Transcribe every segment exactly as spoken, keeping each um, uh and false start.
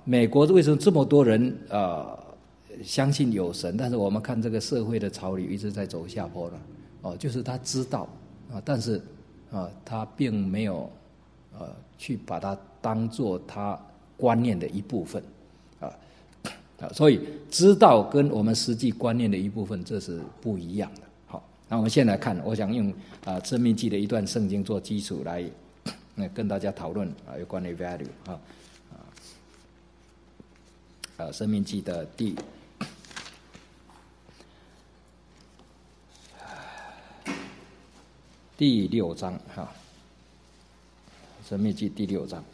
美国为什么这么多人呃相信有神？但是我们看这个社会的潮流一直在走下坡了。哦，就是他知道啊，但是啊，他并没有呃去把它当作他观念的一部分啊啊，所以知道跟我们实际观念的一部分这是不一样的。好，那我们先来看，我想用啊《申命记》的一段圣经做基础来呃跟大家讨论啊有关于 value 啊啊啊《申命记》的第第六章哈，《申命记》第六章，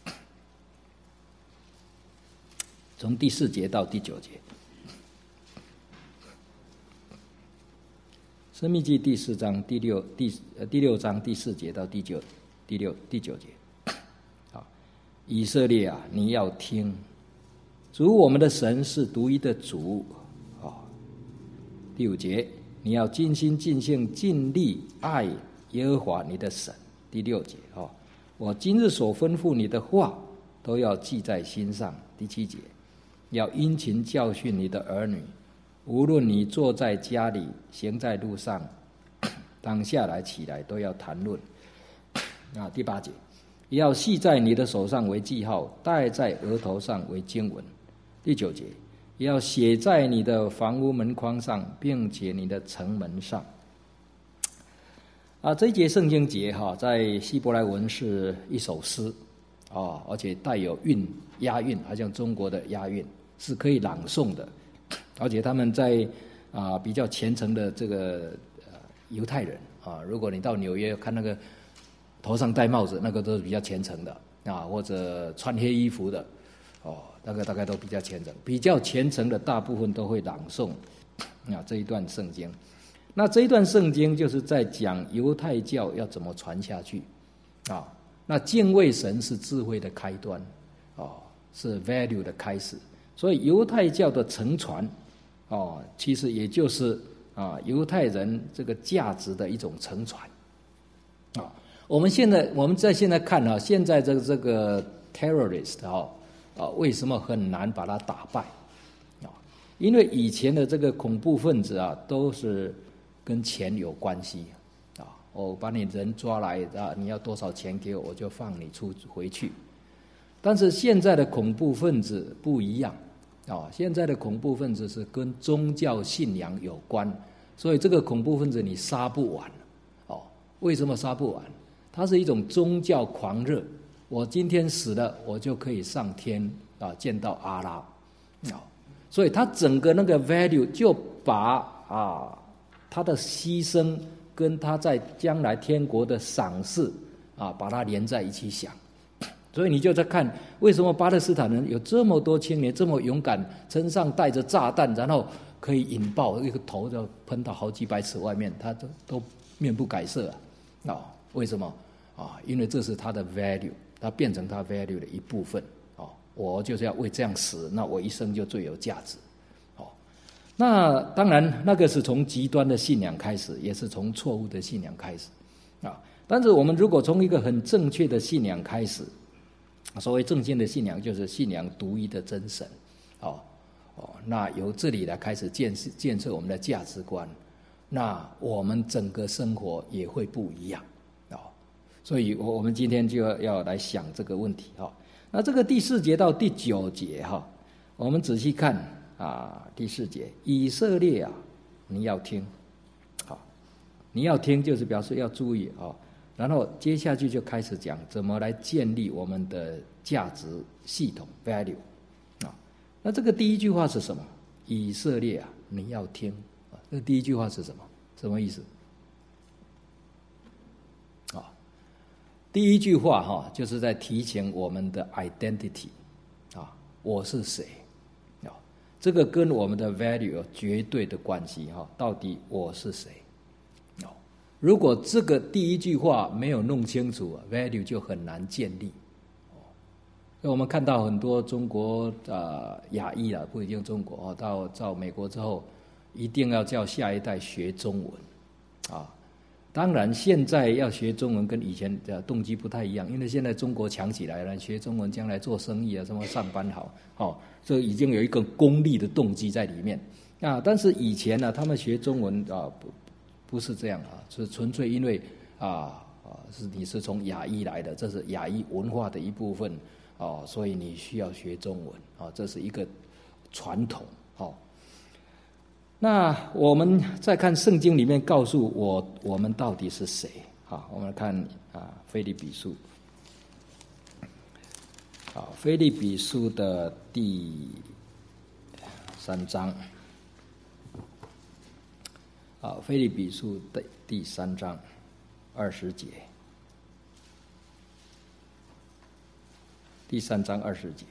从第四节到第九节，《申命记》第四章第六第呃第六章第四节到第九第六第九节，啊，以色列啊，你要听，主我们的神是独一的主啊。第五节，你要尽心尽性尽力爱耶和华你的神。第六节啊，我今日所吩咐你的话都要记在心上。第七节，要殷勤教训你的儿女，无论你坐在家里，行在路上，当下来起来都要谈论。啊，第八节，也要系在你的手上为记号，戴在额头上为经文。第九节，也要写在你的房屋门框上，并且你的城门上。啊，这一节圣经节哈，在希伯来文是一首诗啊，而且带有韵押韵，好像中国的押韵，是可以朗诵的。而且他们在啊比较虔诚的这个呃犹太人啊，如果你到纽约看那个头上戴帽子，那个都是比较虔诚的啊，或者穿黑衣服的哦，那个大概都比较虔诚。比较虔诚的大部分都会朗诵啊这一段圣经。那这一段圣经就是在讲犹太教要怎么传下去啊。那敬畏神是智慧的开端哦，是 value 的开始。所以犹太教的承传哦，其实也就是啊犹太人这个价值的一种承传啊。我们现在我们在现在看啊，现在这个这个 terrorist 啊啊，为什么很难把它打败啊？因为以前的这个恐怖分子啊，都是跟钱有关系啊。我把你人抓来啊，你要多少钱给我，我就放你出回去。但是现在的恐怖分子不一样啊，现在的恐怖分子是跟宗教信仰有关，所以这个恐怖分子你杀不完哦。为什么杀不完？它是一种宗教狂热，我今天死了，我就可以上天啊，见到阿拉啊，所以他整个那个 value 就把啊他的牺牲跟他在将来天国的赏赐啊，把它连在一起想。所以你就在看为什么巴勒斯坦人有这么多青年这么勇敢，身上带着炸弹，然后可以引爆一个头就喷到好几百尺外面，他都都面不改色啊！哦，为什么啊？因为这是他的 value， 他变成他 value 的一部分哦。我就是要为这样死，那我一生就最有价值。那当然，那个是从极端的信仰开始，也是从错误的信仰开始啊。但是我们如果从一个很正确的信仰开始，所谓正确的信仰就是信仰独一的真神，哦哦，那由这里来开始建设建设我们的价值观，那我们整个生活也会不一样哦。所以我我们今天就要要来想这个问题哈。那这个第四节到第九节哈，我们仔细看。啊，第四节，以色列啊，你要听，好，你要听就是表示要注意啊。然后接下去就开始讲怎么来建立我们的价值系统 value 啊。那这个第一句话是什么？以色列啊，你要听啊。这第一句话是什么？什么意思？啊，第一句话哈，就是在提醒我们的 identity 啊，我是谁？这个跟我们的 value 有绝对的关系哈，到底我是谁？哦，如果这个第一句话没有弄清楚 ，value 就很难建立。哦，所以我们看到很多中国呃亚裔啊，不一定中国哦，到到美国之后，一定要叫下一代学中文啊。 当然，现在要学中文跟以前的动机不太一样，因为现在中国强起来了，学中文将来做生意啊，什么上班好，哦，这已经有一个功利的动机在里面啊。但是以前呢、啊，他们学中文啊，不不是这样啊，是纯粹因为啊啊，是你是从亚裔来的，这是亚裔文化的一部分啊，所以你需要学中文啊，这是一个传统哦。那我们再看圣经里面告诉我我们到底是谁？好，我们看啊，腓立比书，好，腓立比书的第三章，啊，腓立比书的第三章二十节，第三章二十节。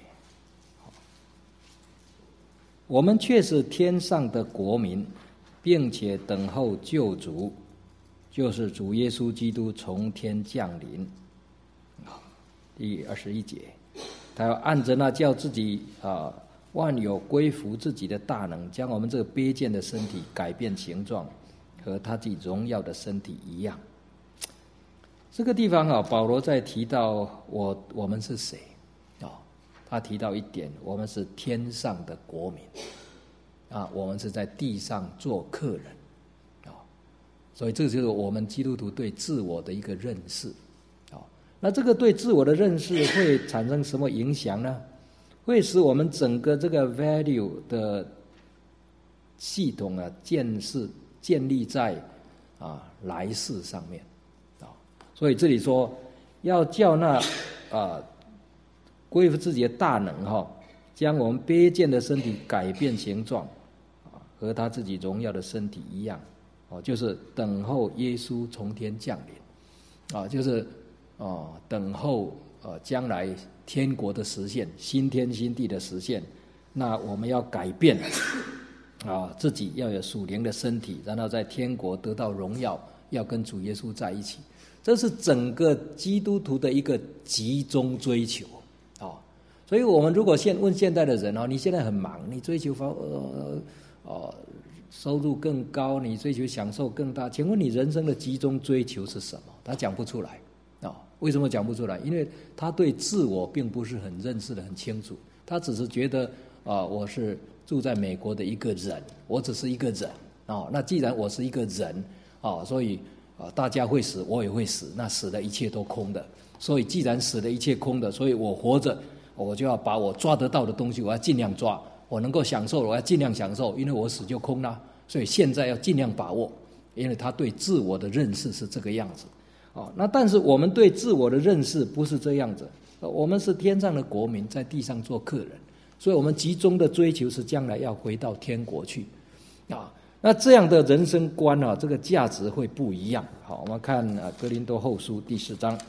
我们却是天上的国民，并且等候救主，就是主耶稣基督从天降临。第二十一节，他要按着那叫自己啊万有归服自己的大能，将我们这个卑贱的身体改变形状，和他自己荣耀的身体一样。这个地方啊，保罗在提到我我们是谁。他提到一点，我们是天上的国民啊，我们是在地上做客人啊，所以这就是我们基督徒对自我的一个认识啊。那这个对自我的认识会产生什么影响呢？会使我们整个这个 value 的系统啊，建设建立在啊来世上面啊。所以这里说要叫那啊。恢复自己的大能哈，将我们卑贱的身体改变形状，和他自己荣耀的身体一样，哦，就是等候耶稣从天降临，啊，就是哦，等候呃将来天国的实现，新天新地的实现。那我们要改变啊，自己要有属灵的身体，然后在天国得到荣耀，要跟主耶稣在一起。这是整个基督徒的一个集中追求。所以我们如果现问现代的人哦，你现在很忙，你追求方呃呃收入更高，你追求享受更大，请问你人生的集中追求是什么？他讲不出来啊、哦？为什么讲不出来？因为他对自我并不是很认识的很清楚，他只是觉得啊、呃，我是住在美国的一个人，我只是一个人哦。那既然我是一个人啊、哦，所以啊、呃、大家会死，我也会死，那死的一切都空的。所以既然死的一切空的，所以我活着。我就要把我抓得到的东西，我要尽量抓；我能够享受，我要尽量享受，因为我死就空了。所以现在要尽量把握，因为他对自我的认识是这个样子。哦，那但是我们对自我的认识不是这样子，我们是天上的国民，在地上做客人，所以我们集中的追求是将来要回到天国去。啊，那这样的人生观啊，这个价值会不一样。好，我们看啊，哥林多后书第四章。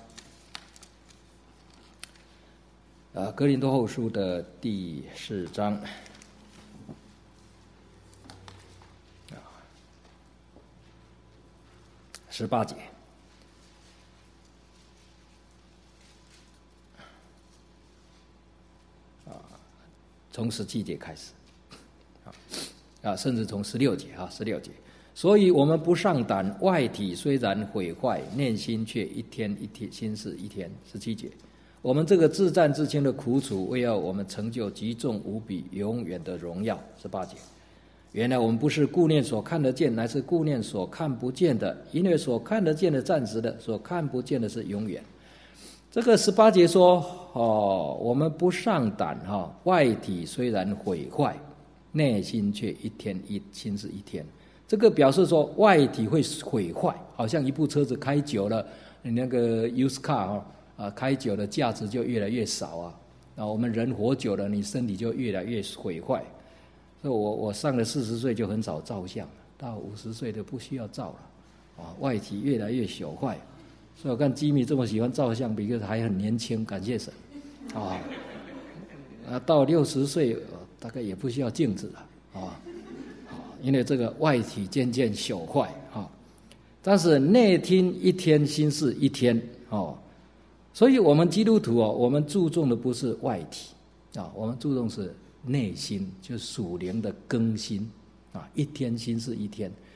啊，哥林多后书的第四章，啊，十八节，啊，从十七节开始，啊，啊，甚至从十六节啊，十六节，所以我们不上胆，外体虽然毁坏，内心却一天一天新似一天。十七节。我们这个自战自清的苦楚，为要我们成就极重无比永远的荣耀。十八节，原来我们不是顾念所看得见，乃是顾念所看不见的，因为所看得见的暂时的，所看不见的是永远。这个十八节说，哦，我们不上胆哈、哦，外体虽然毁坏，内心却一天一新似一天。这个表示说，外体会毁坏，好像一部车子开久了，你那个 used car 哈。啊，开久了价值就越来越少啊！啊，我们人活久了，你身体就越来越毁坏。所以我我上了四十岁就很少照相，到五十岁就不需要照了，啊，外体越来越朽坏。所以我看基米这么喜欢照相，比还很年轻，感谢神。啊，啊，到六十岁大概也不需要镜子了，啊，因为这个外体渐渐朽坏啊。但是内听一天，心事一天，哦。所以我们基督徒哦，我们注重的不是外体啊，我们注重是内心，就是属灵的更新啊，一天新是一天。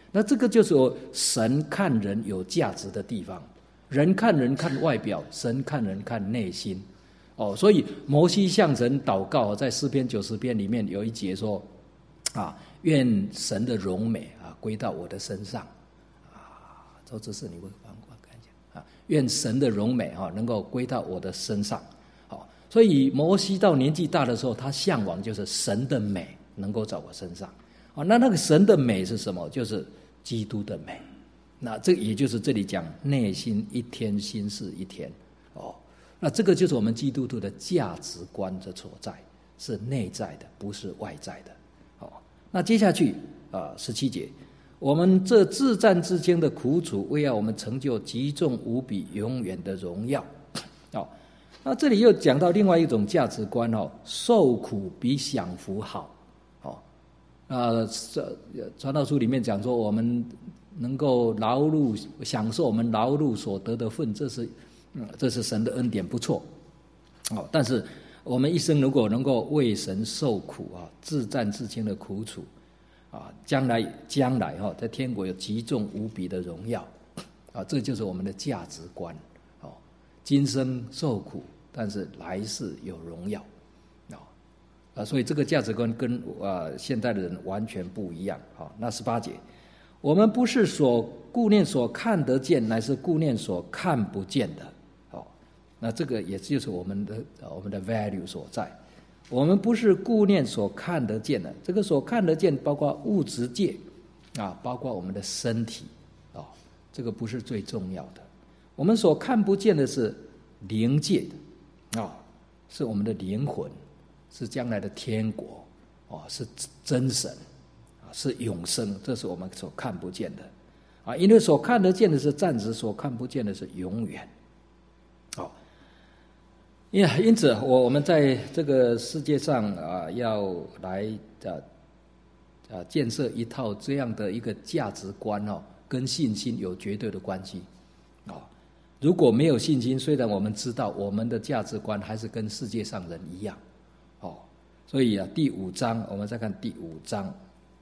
那这个就是神看人有价值的地方。人看人看外表，神看人看内心。哦，所以摩西向神祷告，在诗篇九十篇里面有一节说：啊，愿神的荣美啊归到我的身上。啊，周执事，你会帮我看一下啊？愿神的荣美啊能够归到我的身上。好，所以摩西到年纪大的时候，他向往就是神的美能够在我身上。啊，那那个神的美是什么？就是基督的美。那这也就是这里讲内心一天，心事一天。哦，那这个就是我们基督徒的价值观的所在，是内在的，不是外在的。哦，那接下去啊，十七节，我们这自战之间的苦楚，为要我们成就极重无比、永远的荣耀。哦，那这里又讲到另外一种价值观哦，受苦比享福好。哦，啊，传道书里面讲说，我们能够劳碌享受我们劳碌所得的份，这是，嗯，这是神的恩典，不错。哦，但是我们一生如果能够为神受苦啊，自战自轻的苦楚啊，将来将来哈、哦，在天国有极重無比的荣耀啊，这就是我们的价值观。哦，今生受苦，但是来世有荣耀。啊，所以这个价值观跟啊现代的人完全不一样。好，那十八节。我们不是所顾念所看得见，乃是顾念所看不见的。好，那这个也就是我们的我们的 value 所在。我们不是顾念所看得见的，这个所看得见包括物质界啊，包括我们的身体啊，这个不是最重要的。我们所看不见的是灵界的啊，是我们的灵魂，是将来的天国啊，是真神。是永生，这是我们所看不见的啊！因为所看得见的是暂时，所看不见的是永远。好，因因此，我我们在这个世界上啊，要来啊啊建设一套这样的一个价值观哦，跟信心有绝对的关系啊！如果没有信心，虽然我们知道我们的价值观还是跟世界上人一样哦，所以啊，第五章我们再看第五章。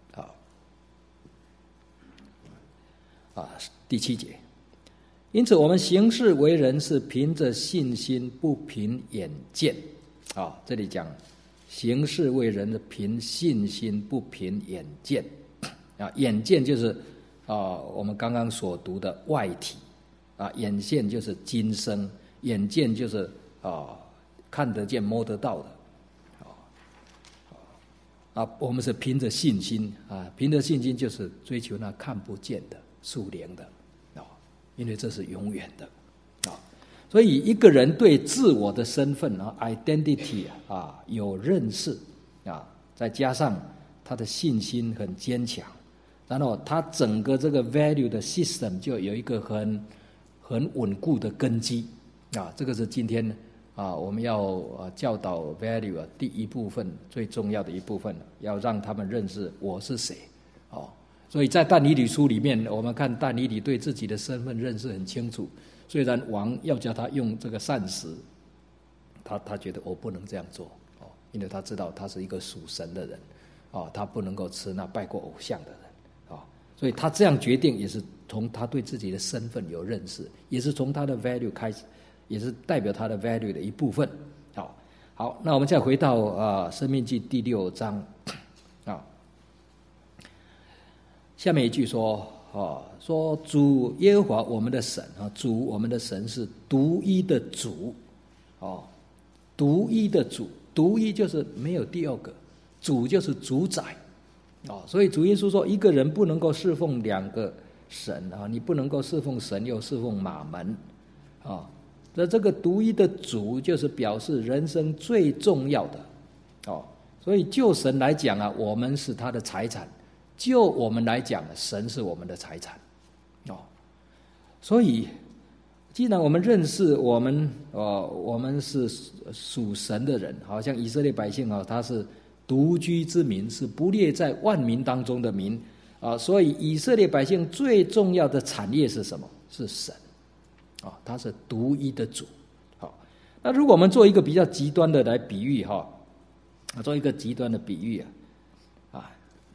啊，第七节，因此我们行事为人是凭着信心，不凭眼见。啊，这里讲行事为人是凭信心，不凭眼见。啊，眼见就是啊我们刚刚所读的外体，啊，眼见就是今生，眼见就是啊看得见、摸得到的。啊，我们是凭着信心啊，凭着信心就是追求那看不见的。属灵的啊，因为这是永远的啊，所以一个人对自我的身份啊 ，identity 啊有认识啊，再加上他的信心很坚强，然后他整个这个 value 的 system 就有一个很很稳固的根基啊，这个是今天啊我们要啊教导 value 啊第一部分最重要的一部分，要让他们认识我是谁哦。所以在但以理书里面，我们看但以理对自己的身份认识很清楚。虽然王要叫他用这个膳食，他他觉得我不能这样做哦，因为他知道他是一个属神的人哦，他不能够吃那拜过偶像的人哦，所以他这样决定也是从他对自己的身份有认识，也是从他的 value 开始，也是代表他的 value 的一部分。好，好，那我们再回到啊《申命记》第六章啊。下面一句说，啊，说主耶和华我们的神啊，主我们的神是独一的主，哦，独一的主，独一就是没有第二个，主就是主宰，哦，所以主耶稣说，一个人不能够侍奉两个神啊，你不能够侍奉神又侍奉马门，啊，那这个独一的主就是表示人生最重要的，哦，所以就神来讲啊，我们是他的财产。就我们来讲，神是我们的财产，哦，所以既然我们认识我们，呃，我们是属神的人，好像以色列百姓啊，他是独居之民，是不列在万民当中的民啊，所以以色列百姓最重要的产业是什么？是神，啊，他是独一的主。好，那如果我们做一个比较极端的来比喻哈，做一个极端的比喻啊。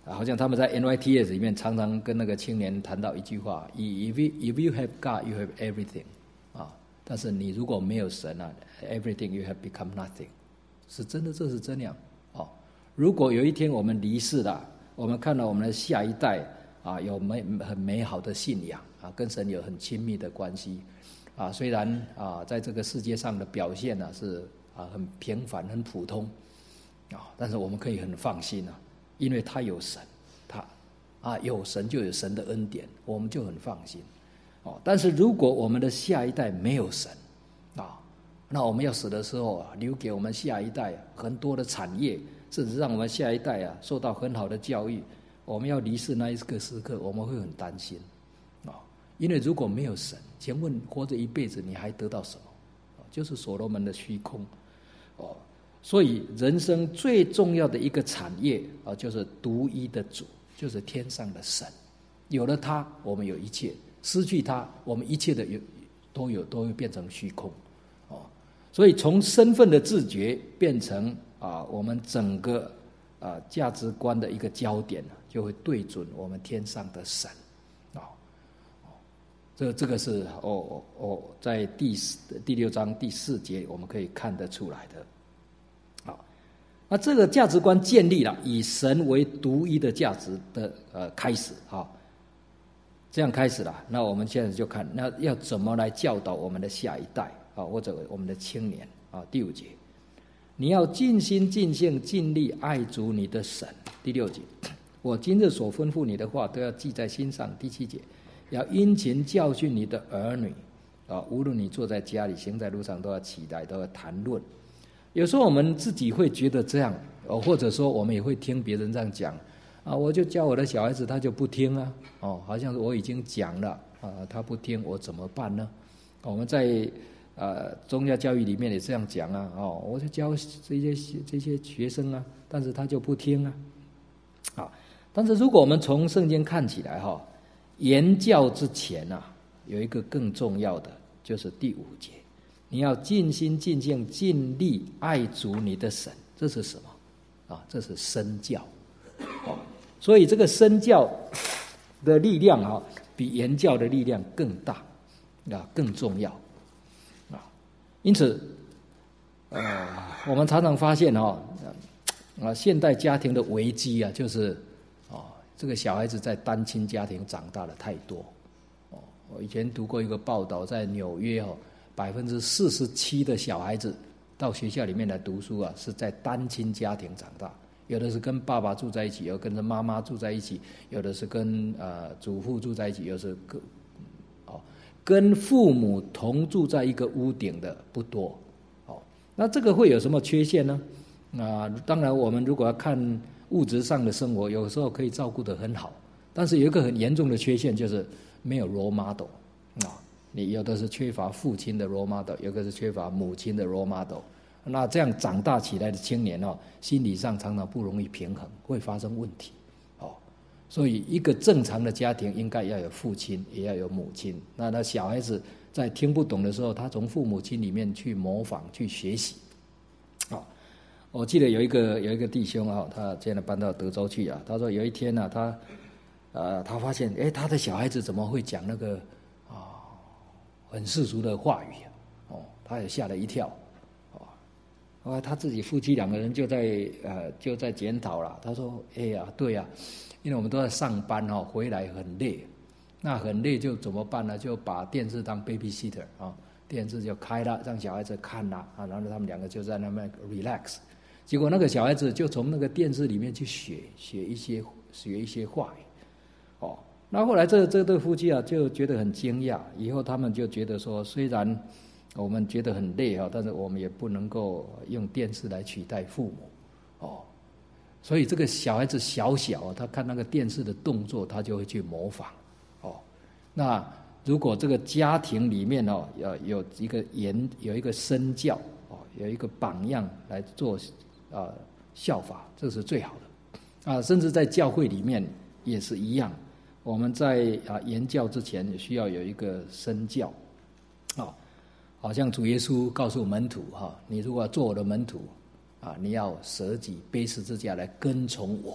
好像他们在 N Y T S 里面常常跟那个青年谈到一句话 ：If you, if you have God, you have everything。啊，但是你如果没有神啊 ，everything you have become nothing。是真的，这是真样。哦，如果有一天我们离世了，我们看到我们的下一代啊，有美很美好的信仰啊，跟神有很亲密的关系啊，虽然啊，在这个世界上的表现呢、啊、是啊很平凡、很普通啊，但是我们可以很放心啊。因为他有神，他啊有神就有神的恩典，我们就很放心哦。但是如果我们的下一代没有神啊，那我们要死的时候啊，留给我们下一代很多的产业，甚至让我们下一代啊受到很好的教育。我们要离世那一个时刻，我们会很担心啊，因为如果没有神，请问活着一辈子你还得到什么？就是所罗门的虚空哦。所以人生最重要的一个产业啊，就是独一的主，就是天上的神。有了他，我们有一切；失去他，我们一切的有都有都会变成虚空。哦，所以从身份的自觉变成啊，我们整个啊价值观的一个焦点，就会对准我们天上的神。啊，这这个是哦哦，在第四第六章第四节我们可以看得出来的。那这个价值观建立了以神为独一的价值的呃开始啊，这样开始了。那我们现在就看，那要怎么来教导我们的下一代啊，或者我们的青年啊？第五节，你要尽心尽性尽力爱主你的神。第六节，我今日所吩咐你的话都要记在心上。第七节，要殷勤教训你的儿女啊，无论你坐在家里行在路上，都要起来，都要谈论。有时候我们自己会觉得这样，哦，或者说我们也会听别人这样讲，啊，我就教我的小孩子，他就不听啊，哦，好像是我已经讲了，啊，他不听，我怎么办呢？我们在呃宗教教育里面也这样讲啊，哦，我就教这些这些学生啊，但是他就不听啊，啊，但是如果我们从圣经看起来哈，言教之前啊，有一个更重要的，就是第五节。你要尽心尽性尽力爱主你的神，这是什么啊？这是身教，哦，所以这个身教的力量啊，比言教的力量更大啊，更重要啊。因此，呃，我们常常发现哈啊，现代家庭的危机啊，就是啊，这个小孩子在单亲家庭长大的太多哦。我以前读过一个报道，在纽约哦。百分之四十七的小孩子到学校里面来读书啊，是在单亲家庭长大。有的是跟爸爸住在一起，有的跟着妈妈住在一起，有的是跟呃祖父住在一起，有的是跟哦跟父母同住在一个屋顶的不多。哦，那这个会有什么缺陷呢？啊，当然我们如果要看物质上的生活，有时候可以照顾得很好，但是有一个很严重的缺陷，就是没有 role model 啊。你有的是缺乏父亲的 role model， 有的是缺乏母亲的 role model。那这样长大起来的青年哦，心理上常常不容易平衡，会发生问题。哦，所以一个正常的家庭应该要有父亲，也要有母亲。那那小孩子在听不懂的时候，他从父母亲里面去模仿、去学习。哦，我记得有一个有一个弟兄啊，他现在搬到德州去啊。他说有一天呢、啊，他呃他发现，哎，他的小孩子怎么会讲那个？很世俗的话语，哦，他也吓了一跳，哦，后来他自己夫妻两个人就在呃就在检讨了。他说：“哎呀，对呀，因为我们都在上班哦，回来很累，那很累就怎么办呢？就把电视当 babysitter 啊、哦，电视就开了，让小孩子看了啊，然后他们两个就在那边 relax。结果那个小孩子就从那个电视里面去学学一些学一些话语，哦。”那后来这这对夫妻啊，就觉得很惊讶。以后他们就觉得说，虽然我们觉得很累啊，但是我们也不能够用电视来取代父母，哦。所以这个小孩子小小，他看那个电视的动作，他就会去模仿，哦。那如果这个家庭里面哦，要有一个言，有一个身教哦，有一个榜样来做啊效法，这是最好的啊。甚至在教会里面也是一样。我们在啊言教之前，也需要有一个身教，啊、哦，好像主耶稣告诉门徒哈、哦，你如果要做我的门徒啊，你要舍己背十字架来跟从我，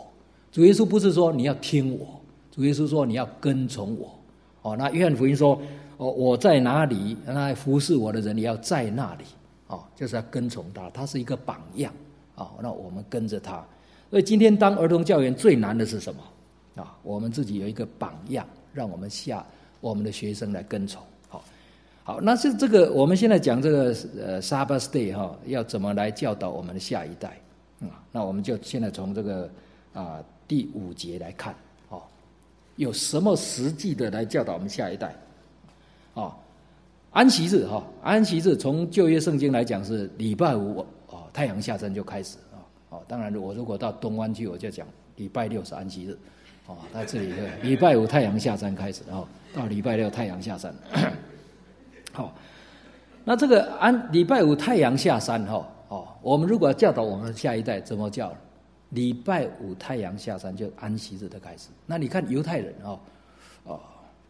主耶稣不是说你要听我，主耶稣说你要跟从我。哦，那约翰福音说，哦，我在哪里，那服侍我的人也要在那里。哦，就是要跟从他，他是一个榜样。哦，那我们跟着他。所以今天当儿童教员最难的是什么？啊，我们自己有一个榜样，让我们下我们的学生来跟从。好，好，那是这个我们现在讲这个呃 Sabbath Day 哈，要怎么来教导我们的下一代？嗯，那我们就现在从这个啊第五节来看，哦，有什么实际的来教导我们下一代？哦，安息日哈，安息日从旧约圣经来讲是礼拜五哦，太阳下山就开始啊。哦，当然我如果到东湾去，我就讲礼拜六是安息日。哦，在这里礼拜五太阳下山开始，哦，到礼拜六太阳下山。好、哦，那这个安礼拜五太阳下山哈，哦，我们如果要教导我们下一代怎么教，礼拜五太阳下山就安息日的开始。那你看犹太人哦，哦，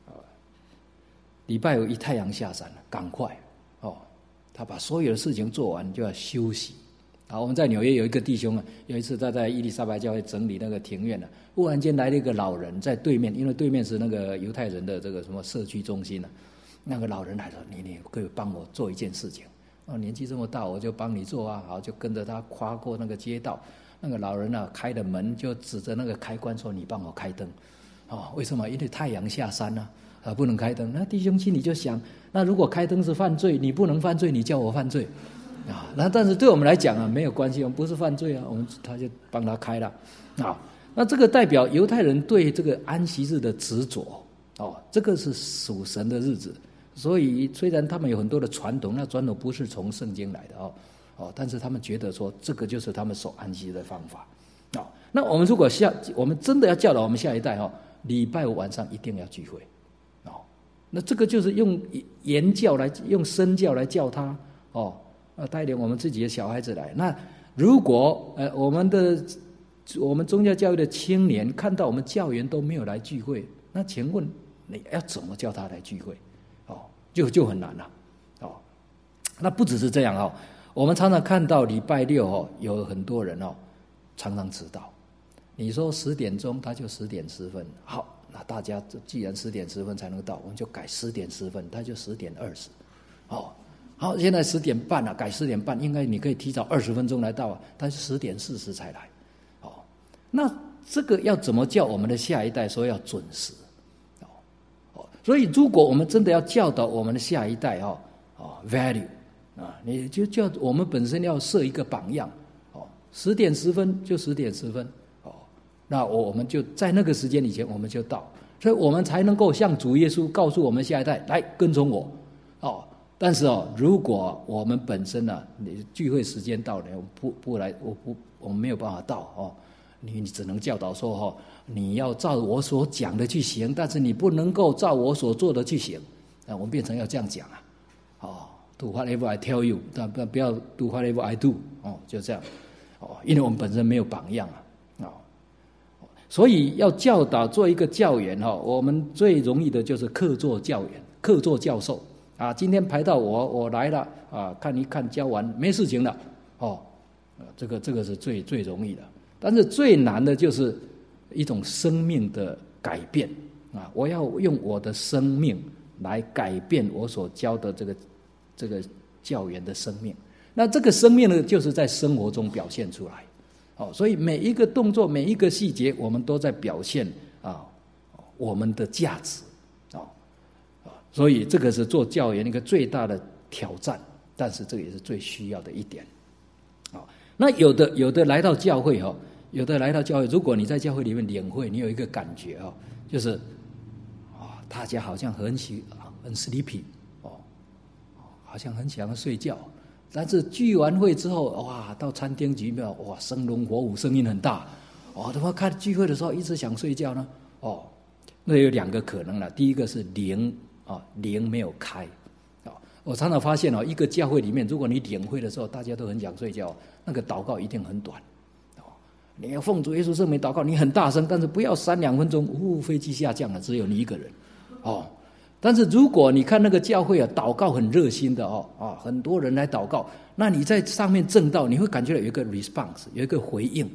礼拜五一太阳下山了，赶快哦，他把所有的事情做完就要休息。啊，我们在纽约有一个弟兄啊，有一次他在伊丽莎白教会整理那个庭院啊，忽然间来了一个老人在对面，因为对面是那个犹太人的这个什么社区中心啊，那个老人来说：“你你可以帮我做一件事情。”哦，年纪这么大，我就帮你做啊。好，就跟着他跨过那个街道，那个老人啊开了门，就指着那个开关说：“你帮我开灯。”哦，为什么？因为太阳下山了啊，不能开灯。那弟兄心里就想：那如果开灯是犯罪，你不能犯罪，你叫我犯罪。啊，那但是对我们来讲啊，没有关系，我们不是犯罪啊，我们他就帮他开了啊。那这个代表犹太人对这个安息日的执着哦，这个是属神的日子，所以虽然他们有很多的传统，那传统不是从圣经来的哦哦，但是他们觉得说这个就是他们守安息日的方法啊、哦。那我们如果下我们真的要教导我们下一代哦，礼拜五晚上一定要聚会哦，那这个就是用言教来用身教来教他哦。啊，带领我们自己的小孩子来。那如果呃我们的我们宗教教育的青年看到我们教员都没有来聚会，那请问你要怎么叫他来聚会？哦，就就很难了。哦，那不只是这样哦，我们常常看到礼拜六哦，有很多人哦常常迟到。你说十点钟，他就十点十分。好，那大家既然十点十分才能到，我们就改十点十分，他就十点二十。哦。好，现在十点半了，改十点半，应该你可以提早二十分钟来到啊，但是十点四十才来，哦，那这个要怎么叫我们的下一代说要准时？哦哦，所以如果我们真的要教导我们的下一代哦哦 value 啊，你就叫我们本身要设一个榜样哦，十点十分就十点十分哦，那我们就在那个时间以前我们就到，所以我们才能够像主耶稣告诉我们下一代来跟从我哦。但是哦，如果我们本身呢、啊，你聚会时间到了，我不不来，我不我们没有办法到哦，你你只能教导说哦，你要照我所讲的去行，但是你不能够照我所做的去行，啊，我们变成要这样讲啊，哦 ，do whatever I tell you， 但不不要 do whatever I do， 哦，就这样，哦，因为我们本身没有榜样啊，哦，所以要教导做一个教员哈、哦，我们最容易的就是客座教员、客座教授。啊，今天排到我，我来了啊，看一看教完没事情了，哦，这个这个是最最容易的，但是最难的就是一种生命的改变啊！我要用我的生命来改变我所教的这个这个教员的生命。那这个生命呢，就是在生活中表现出来，哦，所以每一个动作、每一个细节，我们都在表现啊我们的价值。所以这个是做教员一个最大的挑战，但是这个也是最需要的一点。好，那有的有的来到教会哈，有的来到教会，如果你在教会里面领会，你有一个感觉哈，就是啊，大家好像很喜很 sleepy 哦，好像很想要睡觉，但是聚完会之后，哇，到餐厅里面哇，生龙活虎，声音很大，哦，怎么看聚会的时候一直想睡觉呢？哦，那有两个可能了，第一个是灵。啊，灵没有开，啊，我常常发现哦，一个教会里面，如果你领会的时候，大家都很想睡觉，那个祷告一定很短，哦，你要奉主耶稣圣名祷告，你很大声，但是不要三两分钟，呜，飞机下降了，只有你一个人，哦，但是如果你看那个教会啊，祷告很热心的哦，啊，很多人来祷告，那你在上面证道，你会感觉到有一个 response， 有一个回应，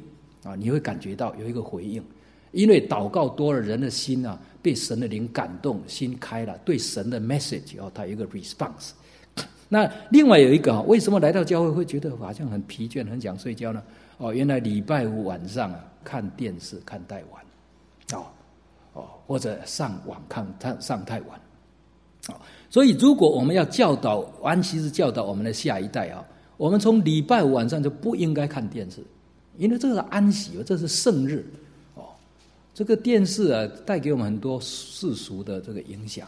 啊，你会感觉到有一个回应，因为祷告多了，人的心啊被神的灵感动，心开了，对神的 message 哦，它有一个 response。那另外有一个，为什么来到教会会觉得好像很疲倦、很想睡觉呢？哦，原来礼拜五晚上啊看电视看太晚，哦哦，或者上网看上上太晚，哦，所以如果我们要教导安息日教导我们的下一代啊，我们从礼拜五晚上就不应该看电视，因为这是安息，这是圣日，哦，这个电视啊带给我们很多世俗的这个影响。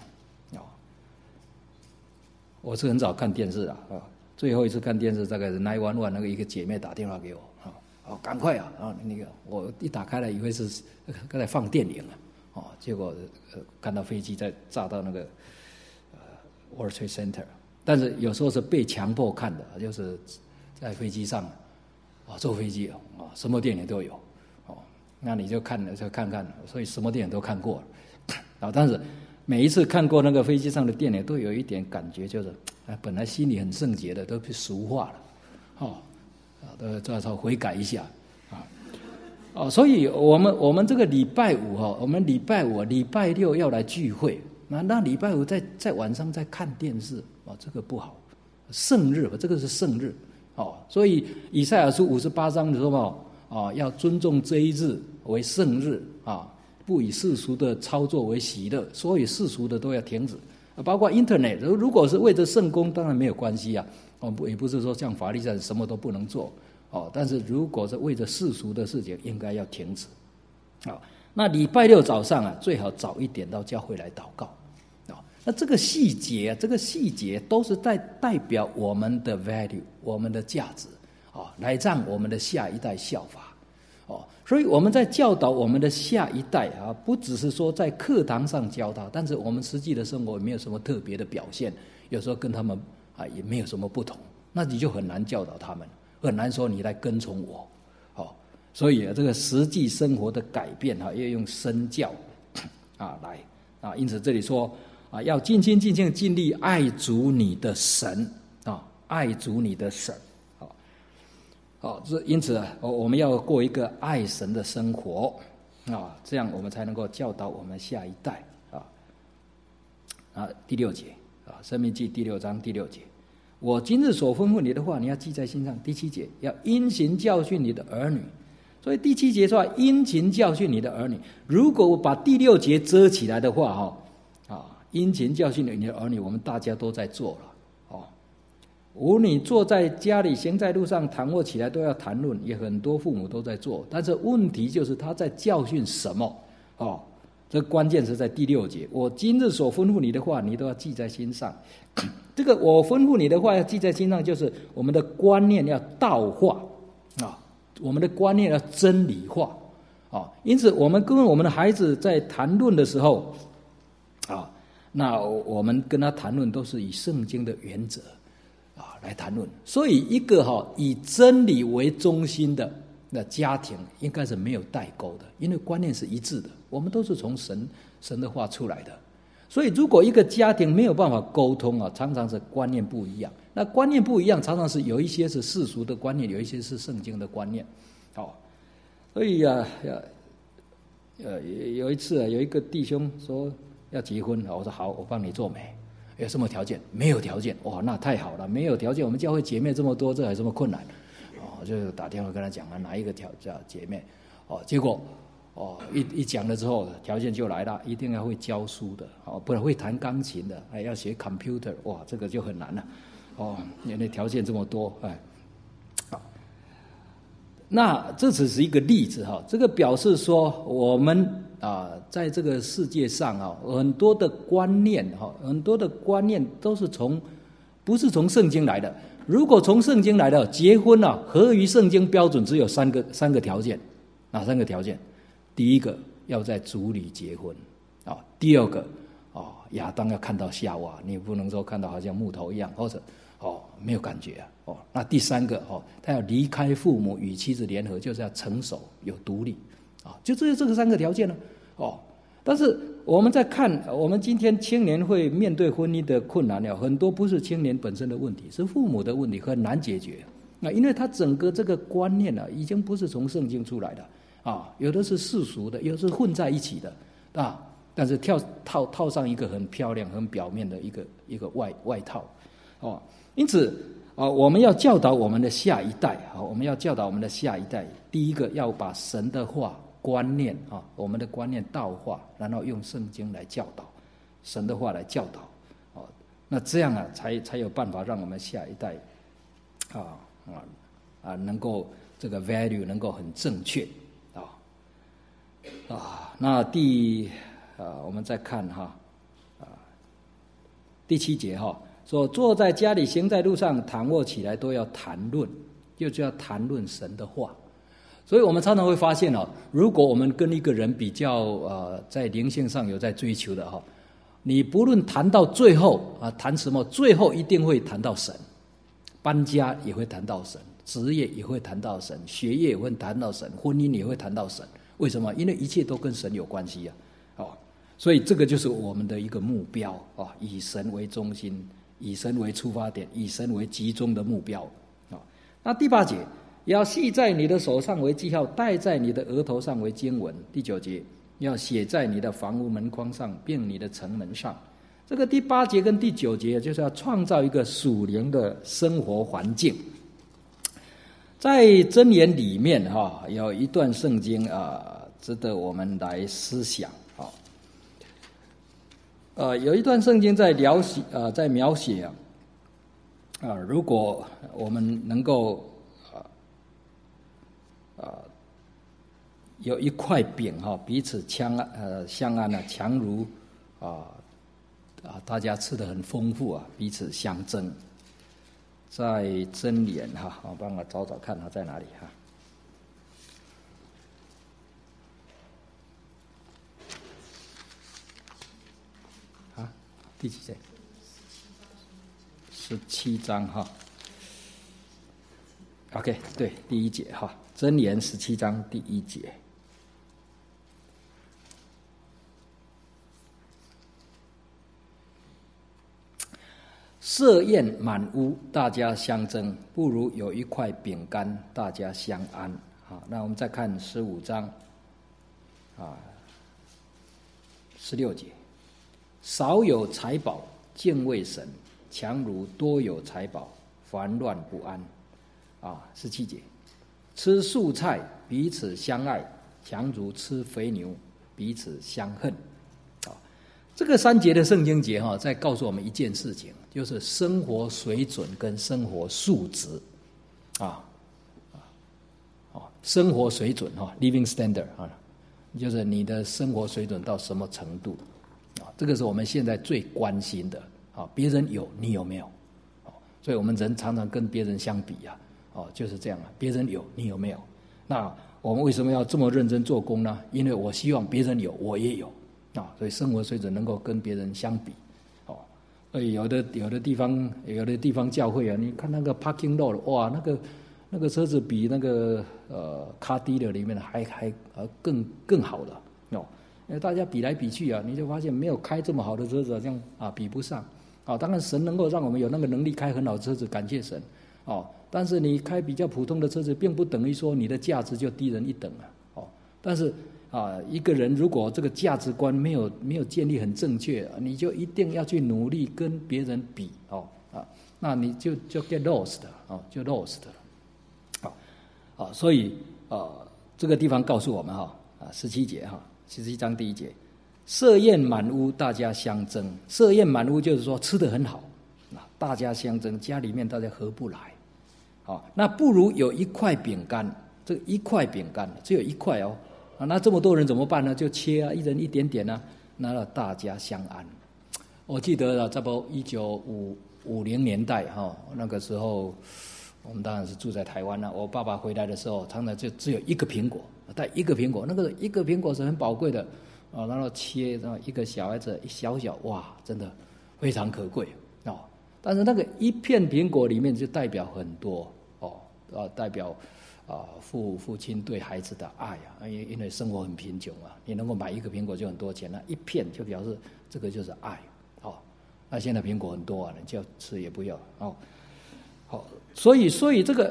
我是很少看电视啊，啊，最后一次看电视大概是九一一那个一个姐妹打电话给我，啊，哦，赶快啊，啊，那个我一打开来以为是刚才放电影啊，哦，结果呃看到飞机在炸到那个呃 World Trade Center， 但是有时候是被强迫看的，就是在飞机上啊坐飞机啊，什么电影都有，哦，那你就看就看看，所以什么电影都看过了，啊，但是。每一次看过那个飞机上的电影，都有一点感觉，就是啊，本来心里很圣洁的，都被俗化了，哦，啊，都都要悔改一下，啊，哦，所以我们我们这个礼拜五哈，我们礼拜五、礼拜六要来聚会，那那礼拜五在在晚上在看电视，哦，这个不好，圣日，这个是圣日，哦，所以以赛亚书五十八章的说嘛，哦，要尊重这一日为圣日啊。不以世俗的操作为喜乐，所以世俗的都要停止，包括 Internet。如果是为着圣工，当然没有关系啊。我们也不是说像法利赛人什么都不能做哦。但是如果是为着世俗的事情，应该要停止。好，那礼拜六早上啊，最好早一点到教会来祷告啊。那这个细节，这个细节都是代代表我们的 value， 我们的价值啊，来让我们的下一代效法。哦，所以我们在教导我们的下一代啊，不只是说在课堂上教他，但是我们实际的生活也没有什么特别的表现，有时候跟他们啊也没有什么不同，那你就很难教导他们，很难说你来跟从我，哦，所以啊，这个实际生活的改变啊，要用身教啊来啊，因此这里说啊，要尽心尽性尽力爱主你的神啊，爱主你的神。哦，这因此啊，我们要过一个爱神的生活啊，这样我们才能够教导我们下一代啊。啊，第六节啊，《申命记》第六章第六节，我今日所吩咐你的话，你要记在心上。第七节，要殷勤教训你的儿女。所以第七节说殷勤教训你的儿女。如果我把第六节遮起来的话，哈啊，殷勤教训你的儿女，我们大家都在做了。无论你坐在家里，行在路上，躺卧起来，都要谈论，也很多父母都在做。但是问题就是他在教训什么？哦，这关键是在第六节。我今日所吩咐你的话，你都要记在心上。这个我吩咐你的话要记在心上，就是我们的观念要道化啊，我们的观念要真理化啊。因此，我们跟我们的孩子在谈论的时候啊，那我们跟他谈论都是以圣经的原则啊来谈论，所以一个哈、哦、以真理为中心的那家庭应该是没有代沟的，因为观念是一致的，我们都是从神神的话出来的。所以如果一个家庭没有办法沟通啊，常常是观念不一样。那观念不一样，常常是有一些是世俗的观念，有一些是圣经的观念。好、哦，所以啊，呃，有一次啊，有一个弟兄说要结婚，我说好，我帮你做媒。有什么条件？没有条件，哇，那太好了！没有条件，我们教会姐妹这么多，这还有什么困难？哦，就打电话跟他讲了哪一个条叫姐妹，哦，结果哦一一讲了之后，条件就来了，一定要会教书的，哦，不然会弹钢琴的，还要学 computer， 哇，这个就很难了，哦，因为条件这么多，哎，好，那这只是一个例子哈，这个表示说我们。啊，在这个世界上啊，很多的观念哈，很多的观念都是从不是从圣经来的。如果从圣经来的，结婚啊，合于圣经标准只有三个三个条件，哪三个条件？第一个要在主里结婚啊，第二个哦，亚当要看到夏娃，你不能说看到好像木头一样，或者哦没有感觉啊哦。那第三个哦，他要离开父母与妻子联合，就是要成熟有独立。啊，就只有这个三个条件了，哦。但是我们在看，我们今天青年会面对婚姻的困难了，很多不是青年本身的问题，是父母的问题，很难解决。 啊，因为他整个这个观念啊，已经不是从圣经出来的啊，有的是世俗的，有的是混在一起的啊。但是跳套套上一个很漂亮、很表面的一个一个外外套，哦，因此啊，我们要教导我们的下一代啊，我们要教导我们的下一代，第一个要把神的话观念啊，我们的观念道化，然后用圣经来教导，神的话来教导，哦，那这样啊，才才有办法让我们下一代啊啊啊能够这个 value 能够很正确啊啊，那第。啊，我们再看哈，啊，第七节哈，说坐在家里，行在路上，躺卧起来，都要谈论，就就要谈论神的话。所以我们常常会发现哦，如果我们跟一个人比较呃，在灵性上有在追求的哈，你不论谈到最后啊，谈什么，最后一定会谈到神，搬家也会谈到神，职业也会谈到神，学业也会谈到神，婚姻也会谈到神。为什么？因为一切都跟神有关系啊，哦。所以这个就是我们的一个目标啊，以神为中心，以神为出发点，以神为集中的目标啊。那第八节，要系在你的手上为记号，戴在你的额头上为经文。第九节，要写在你的房屋门框上，并你的城门上。这个第八节跟第九节就是要创造一个属灵的生活环境。在箴言里面哈，有一段圣经啊，值得我们来思想。呃，有一段圣经在描写，呃，在描写啊，啊、呃，如果我们能够啊啊、呃呃、有一块饼哈、哦，彼此相呃相安呢，强如啊啊大家吃得很丰富啊，彼此相争。在箴言哈，我帮我找找看它在哪里哈。第几节？十七章哈。OK， 对，第一节哈，箴言十七章第一节。设宴满屋，大家相争，不如有一块饼干，大家相安。好，那我们再看十五章啊，十六节。少有财宝，敬畏神，强如多有财宝，烦乱不安。啊，十七节，吃素菜，彼此相爱，强如吃肥牛，彼此相恨。啊，这个三节的圣经节哈，在告诉我们一件事情，就是生活水准跟生活素质。啊啊，生活水准哈 ，living standard 啊，就是你的生活水准到什么程度。啊，这个是我们现在最关心的啊！别人有，你有没有？哦，所以我们人常常跟别人相比啊，哦，就是这样啊。别人有，你有没有？那我们为什么要这么认真做工呢？因为我希望别人有，我也有啊，所以生活水准能够跟别人相比。哦，所以有的有的地方有的地方教会啊，你看那个 parking lot， 哇，那个那个车子比那个呃卡迪的里面还还呃更更好的哦。因为大家比来比去啊，你就发现没有开这么好的车子，好像啊比不上。啊，当然神能够让我们有那个能力开很好的车子，感谢神。哦，但是你开比较普通的车子，并不等于说你的价值就低人一等啊。哦，但是啊，一个人如果这个价值观没有没有建立很正确，你就一定要去努力跟别人比哦啊，那你就就 get lost 哦，就 lost 了。好，啊，所以啊，这个地方告诉我们哈啊，十七节哈。十七章第一节，设宴满屋，大家相争。设宴满屋就是说吃得很好，大家相争，家里面大家合不来。好，那不如有一块饼干，这一块饼干只有一块哦，啊，那这么多人怎么办呢？就切啊，一人一点点啊，那让大家相安。我记得了，差不多一九五五零年代哈，那个时候我们当然是住在台湾了。我爸爸回来的时候，常常就只有一个苹果。带一个苹果，那个一个苹果是很宝贵的啊，然后切，然后一个小孩子一小小，哇，真的非常可贵哦。但是那个一片苹果里面就代表很多哦，啊，代表啊父父亲对孩子的爱啊，因因为生活很贫穷啊，你能够买一个苹果就很多钱了，一片就表示这个就是爱哦。那现在苹果很多啊，你就吃也不要哦。好，所以所以这个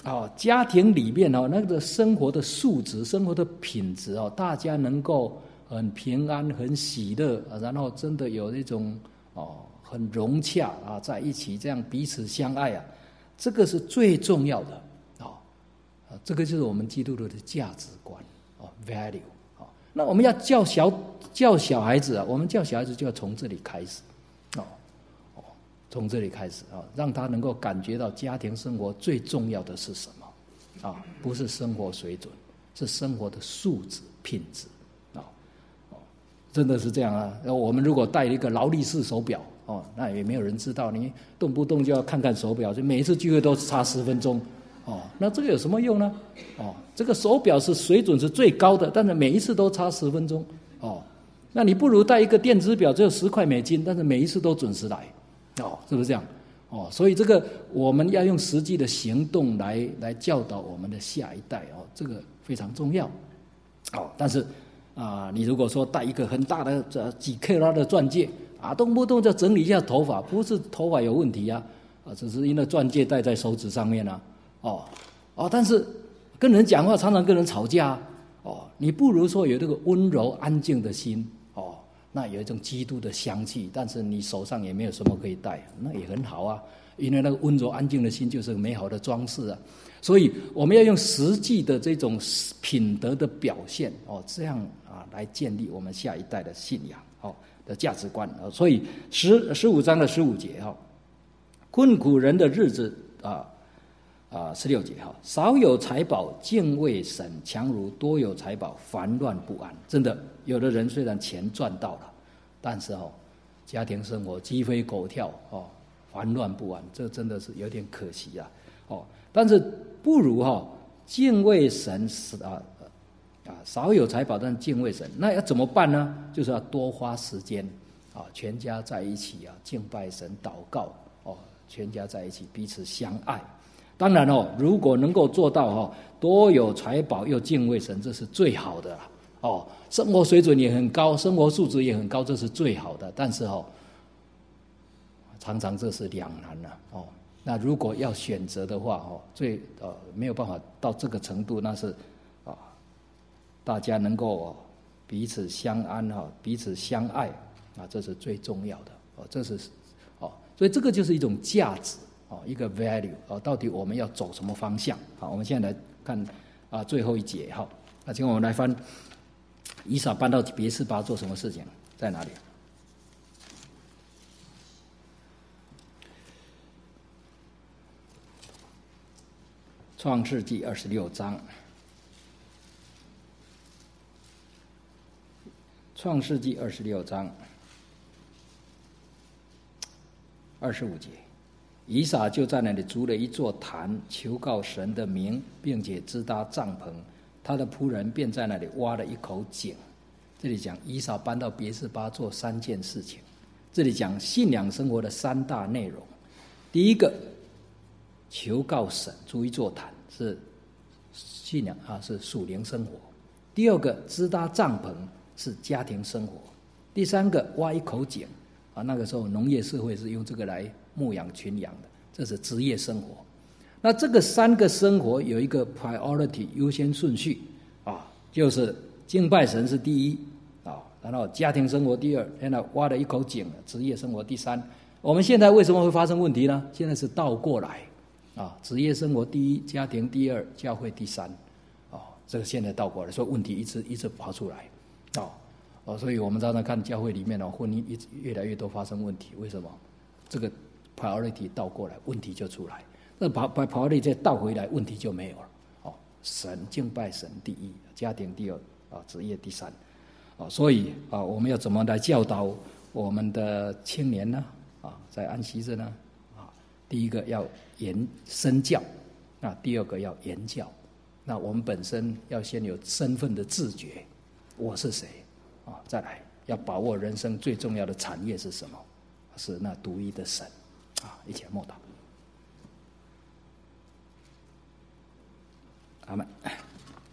哦，家庭里面哦，那个生活的素质、生活的品质哦，大家能够很平安、很喜乐，然后真的有那种哦很融洽啊，在一起这样彼此相爱啊，这个是最重要的哦。啊，这个就是我们基督徒的价值观哦 ，value 哦。那我们要教小教小孩子啊，我们教小孩子就要从这里开始哦。从这里开始啊，让他能够感觉到家庭生活最重要的是什么啊？不是生活水准，是生活的素质品质啊！哦，真的是这样啊！我们如果带一个劳力士手表哦，那也没有人知道，你动不动就要看看手表，就每一次聚会都差十分钟哦，那这个有什么用呢？哦，这个手表是水准是最高的，但是每一次都差十分钟哦，那你不如带一个电子表，只有十块美金，但是每一次都准时来。哦，是不是这样？哦，所以这个我们要用实际的行动来来教导我们的下一代哦，这个非常重要。哦，但是啊、呃，你如果说戴一个很大的这几克拉的钻戒啊，动不动就整理一下头发，不是头发有问题啊，啊，只是因为钻戒戴在手指上面啊。哦哦，但是跟人讲话常常跟人吵架啊。哦，你不如说有这个温柔安静的心。哦。那有一种基督的香气，但是你手上也没有什么可以戴，那也很好啊。因为那个温柔安静的心就是美好的装饰啊。所以我们要用实际的这种品德的表现哦，这样啊来建立我们下一代的信仰哦的价值观啊。所以十十五章的十五节哈，困苦人的日子啊啊十六节哈，少有财宝敬畏神，强如多有财宝烦乱不安。真的。有的人虽然钱赚到了，但是哦，家庭生活鸡飞狗跳哦，烦乱不安，这真的是有点可惜啊哦。但是不如哈、哦、敬畏神是啊啊少有财宝，但敬畏神，那要怎么办呢？就是要多花时间啊，全家在一起啊，敬拜神、祷告哦，全家在一起彼此相爱。当然哦，如果能够做到哈、哦，多有财宝又敬畏神，这是最好的啦。哦，生活水准也很高，生活素质也很高，这是最好的。但是哦，常常这是两难了、啊、哦。那如果要选择的话哦，最呃没有办法到这个程度，那是啊、哦，大家能够、哦、彼此相安哈、哦，彼此相爱啊，这是最重要的哦。这是哦，所以这个就是一种价值哦，一个 value 哦。到底我们要走什么方向？好，我们现在来看啊最后一节哈。那请我们来翻。以撒搬到别是巴做什么事情？在哪里？创世纪二十六章。创世纪二十六章二十五节，以撒就在那里筑了一座坛，求告神的名，并且支搭帐篷。他的仆人便在那里挖了一口井。这里讲以扫搬到别是巴做三件事情。这里讲信仰生活的三大内容。第一个，求告神，筑一座坛，是信仰啊，是属灵生活。第二个，支搭帐篷，是家庭生活。第三个，挖一口井啊，那个时候农业社会是用这个来牧养群羊的，这是职业生活。那这个三个生活有一个 priority 优先顺序啊，就是敬拜神是第一啊，然后家庭生活第二，现在挖了一口井，职业生活第三。我们现在为什么会发生问题呢？现在是倒过来啊，职业生活第一，家庭第二，教会第三啊，这个现在倒过来，所以问题一直一直跑出来啊哦，所以我们常常看教会里面哦，婚姻一直越来越多发生问题，为什么？这个 priority 倒过来，问题就出来。那把把 priority 再倒回来，问题就没有了。哦，神敬拜神第一，家庭第二，啊，职业第三。啊，所以啊，我们要怎么来教导我们的青年呢？啊，在安息日呢？啊，第一个要言身教，那第二个要言教。那我们本身要先有身份的自觉，我是谁？啊，再来要把握人生最重要的产业是什么？是那独一的神。啊，一起来默祷。阿们。